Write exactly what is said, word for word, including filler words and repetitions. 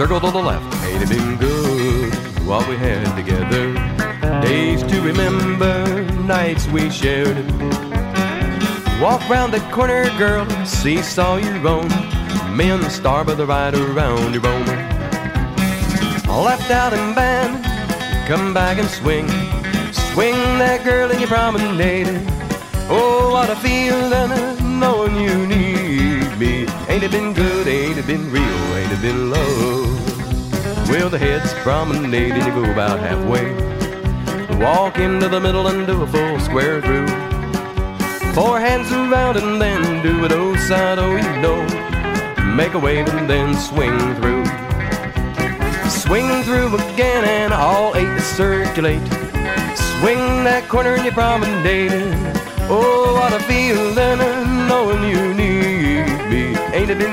circle to the left. Ain't it been good what we had together? Days to remember, nights we shared. Walk round the corner, girl, seesaw your own. Me and the star by the ride around your bone. Left out in band, come back and swing. Swing that girl and you promenade. Oh, what a feeling knowing you need me. Ain't it been good, ain't it been real, ain't it been love? Well, the heads promenade and you go about halfway. Walk into the middle and do a full square through. Four hands around and then do it oh side, oh you know. Make a wave and then swing through. Swing through again and all eight to circulate. Swing that corner and you promenade. Oh, what a feeling knowing you need me. Ain't it been